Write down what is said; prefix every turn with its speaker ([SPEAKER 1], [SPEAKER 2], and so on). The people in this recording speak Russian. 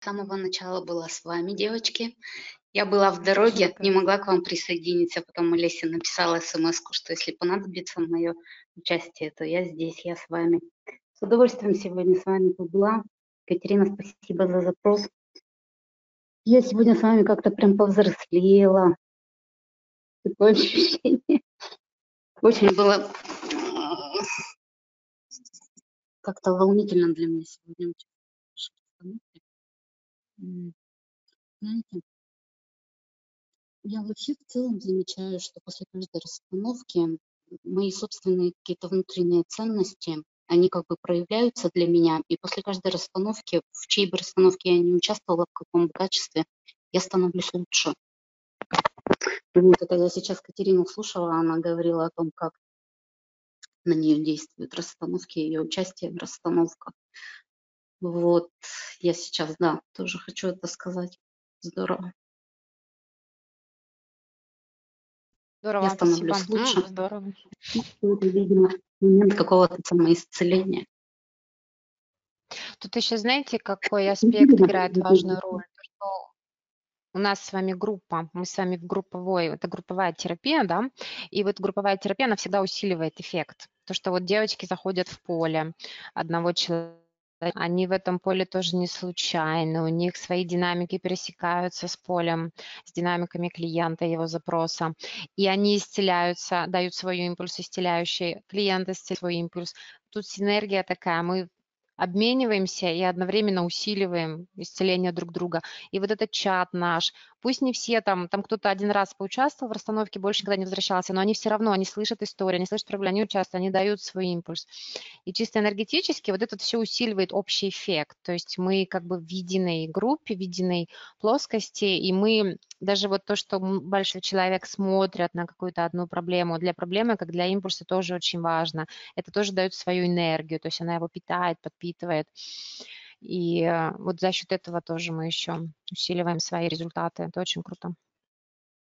[SPEAKER 1] С самого начала была с вами, девочки. Я была в дороге, не
[SPEAKER 2] Супер.
[SPEAKER 1] могла к вам присоединиться, потом Олесе написала смс-ку, что если понадобится мое участие, то я здесь, я с вами. С удовольствием сегодня с вами побыла. Катерина, спасибо за запрос. Я сегодня с вами как-то прям повзрослела. Такое ощущение. Очень было как-то волнительно для меня сегодня участвовать в вашей постановке. Знаете, я вообще в целом замечаю, что после каждой расстановки мои собственные какие-то внутренние ценности, они как бы проявляются для меня, и после каждой расстановки, в чьей бы расстановке я не участвовала, в каком бы качестве, я становлюсь лучше. И вот это я сейчас Катерину слушала, она говорила о том, как на нее действуют расстановки, ее участие в расстановках. Вот, я сейчас, да, тоже хочу это сказать. Здорово. Я
[SPEAKER 2] Здорово, спасибо.
[SPEAKER 1] становлюсь лучше.
[SPEAKER 2] Здорово.
[SPEAKER 1] Это, видимо, момент какого-то самоисцеления.
[SPEAKER 2] Тут еще знаете, какой аспект
[SPEAKER 1] Видимо,
[SPEAKER 2] играет важную роль? То, что у нас с вами группа, мы с вами в групповой, это групповая терапия, да, и вот групповая терапия, она всегда усиливает эффект. То, что вот девочки заходят в поле одного человека, они в этом поле тоже не случайно, у них свои динамики пересекаются с полем, с динамиками клиента, его запроса, и они исцеляются, дают свой импульс исцеляющий, клиент исцеляет свой импульс. Тут синергия такая, мы обмениваемся и одновременно усиливаем исцеление друг друга. И вот этот чат наш, пусть не все там кто-то один раз поучаствовал в расстановке, больше никогда не возвращался, но они все равно, они слышат историю, они слышат проблему, они участвуют, они дают свой импульс. И чисто энергетически вот это все усиливает общий эффект. То есть мы как бы в единой группе, в единой плоскости, и мы даже вот то, что большой человек смотрят на какую-то одну проблему, для проблемы, как для импульса, тоже очень важно. Это тоже дает свою энергию, то есть она его питает, подпитывает. И вот за счет этого тоже мы еще усиливаем свои результаты. Это очень круто.